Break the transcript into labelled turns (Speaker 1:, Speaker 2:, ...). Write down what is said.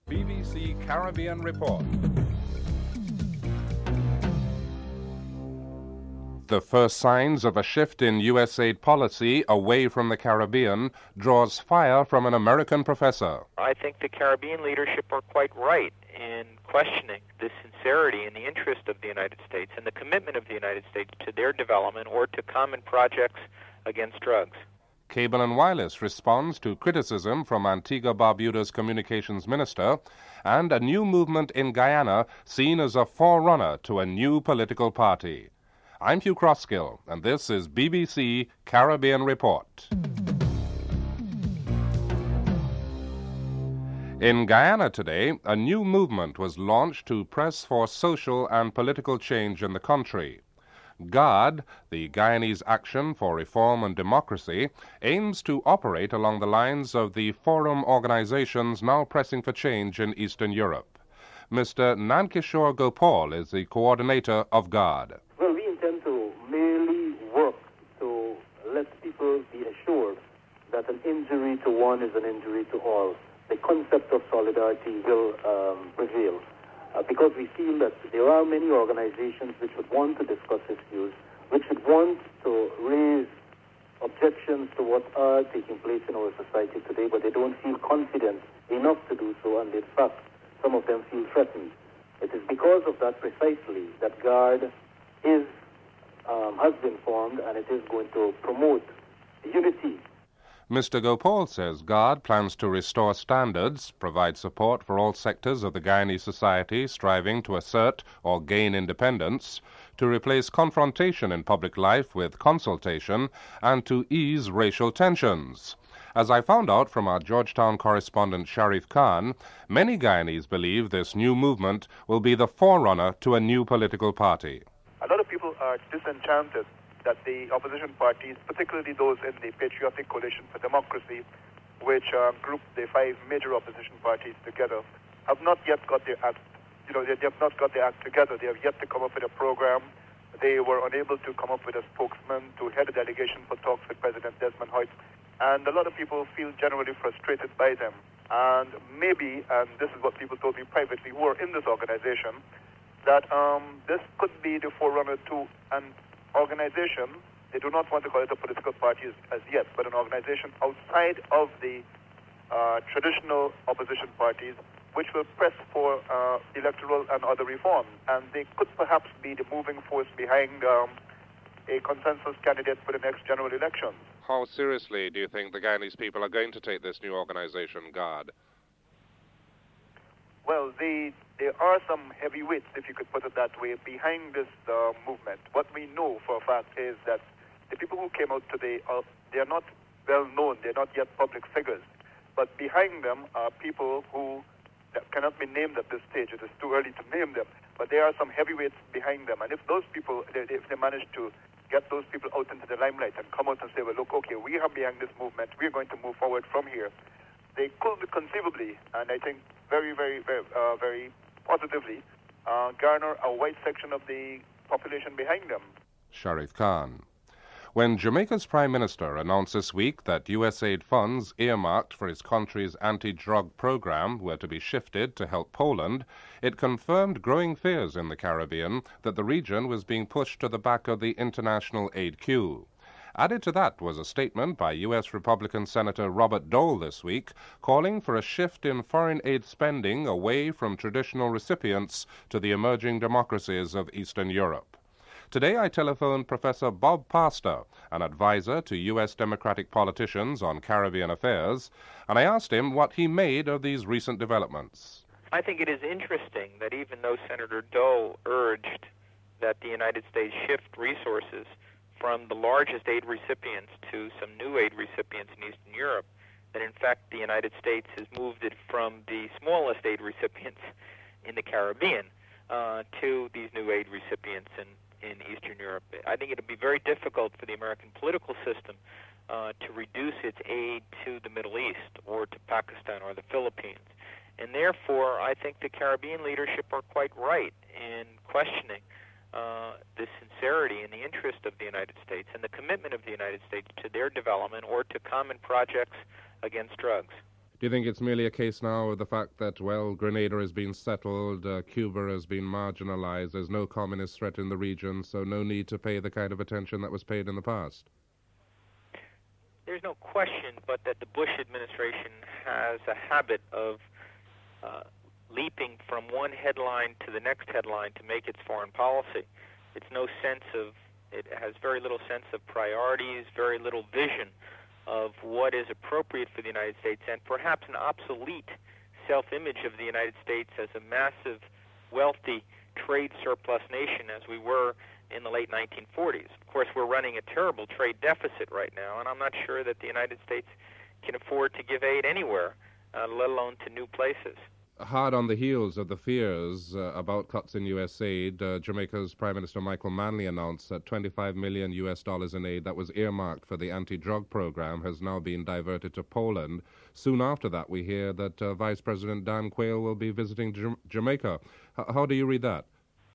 Speaker 1: BBC Caribbean Report. The first signs of a shift in U.S. aid policy away from the Caribbean draws fire from an American professor.
Speaker 2: I think the Caribbean leadership are quite right in questioning the sincerity and the interest of the United States and the commitment of the United States to their development or to common projects against drugs.
Speaker 1: Cable and Wireless responds to criticism from Antigua-Barbuda's communications minister and a new movement in Guyana seen as a forerunner to a new political party. I'm Hugh Crosskill, and this is BBC Caribbean Report. In Guyana today, a new movement was launched to press for social and political change in the country. GARD, the Guyanese Action for Reform and Democracy, aims to operate along the lines of the forum organizations now pressing for change in Eastern Europe. Mr. Nankishore Gopal is the coordinator of GARD.
Speaker 3: Well, we intend to merely work to let people be assured that an injury to one is an injury to all. The concept of solidarity will prevail. Because we feel that there are many organizations which would want to discuss issues, which would want to raise objections to what are taking place in our society today, but they don't feel confident enough to do so, and in fact, some of them feel threatened. It is because of that precisely that GARD has been formed, and it is going to promote unity.
Speaker 1: Mr. Gopal says GARD plans to restore standards, provide support for all sectors of the Guyanese society striving to assert or gain independence, to replace confrontation in public life with consultation, and to ease racial tensions. As I found out from our Georgetown correspondent Sharif Khan, many Guyanese believe this new movement will be the forerunner to a new political party.
Speaker 4: A lot of people are disenchanted that the opposition parties, particularly those in the Patriotic Coalition for Democracy, which group the five major opposition parties together, have not yet got their act. They have not got their act together. They have yet to come up with a program. They were unable to come up with a spokesman to head a delegation for talks with President Desmond Hoyt, and a lot of people feel generally frustrated by them. And maybe, and this is what people told me privately who are in this organization, that this could be the forerunner to an organization. They do not want to call it a political party as yet, but an organization outside of the traditional opposition parties, which will press for electoral and other reforms. And they could perhaps be the moving force behind a consensus candidate for the next general election.
Speaker 1: How seriously do you think the Guyanese people are going to take this new organization, GARD?
Speaker 4: Well, there are some heavyweights, if you could put it that way, behind this movement. What we know for a fact is that the people who came out today, they are not well known, they're not yet public figures. But behind them are people who cannot be named at this stage. It is too early to name them. But there are some heavyweights behind them. And if those people, if they manage to get those people out into the limelight and come out and say, well, look, okay, we are behind this movement, we're going to move forward from here, they could conceivably, and I think very, very, very, very positively, garner a wide section of the population behind them.
Speaker 1: Sharif Khan. When Jamaica's Prime Minister announced this week that U.S. aid funds earmarked for his country's anti-drug program were to be shifted to help Poland, it confirmed growing fears in the Caribbean that the region was being pushed to the back of the international aid queue. Added to that was a statement by U.S. Republican Senator Robert Dole this week calling for a shift in foreign aid spending away from traditional recipients to the emerging democracies of Eastern Europe. Today I telephoned Professor Bob Pastor, an advisor to U.S. Democratic politicians on Caribbean affairs, and I asked him what he made of these recent developments.
Speaker 2: I think it is interesting that even though Senator Dole urged that the United States shift resources from the largest aid recipients to some new aid recipients in Eastern Europe, that in fact the United States has moved it from the smallest aid recipients in the Caribbean to these new aid recipients in Eastern Europe. I think it would be very difficult for the American political system to reduce its aid to the Middle East or to Pakistan or the Philippines. And therefore, I think the Caribbean leadership are quite right in questioning the sincerity and the interest of the United States and the commitment of the United States to their development or to common projects against drugs.
Speaker 1: Do you think it's merely a case now of the fact that, well, Grenada has been settled, Cuba has been marginalized, there's no communist threat in the region, so no need to pay the kind of attention that was paid in the past?
Speaker 2: There's no question but that the Bush administration has a habit of leaping from one headline to the next headline to make its foreign policy. It has very little sense of priorities, very little vision of what is appropriate for the United States, and perhaps an obsolete self-image of the United States as a massive, wealthy, trade surplus nation as we were in the late 1940s. Of course, we're running a terrible trade deficit right now, and I'm not sure that the United States can afford to give aid anywhere, let alone to new places.
Speaker 1: Hard on the heels of the fears about cuts in U.S. aid, Jamaica's Prime Minister Michael Manley announced that $25 million in aid that was earmarked for the anti-drug program has now been diverted to Poland. Soon after that, we hear that Vice President Dan Quayle will be visiting Jamaica. How do you read that?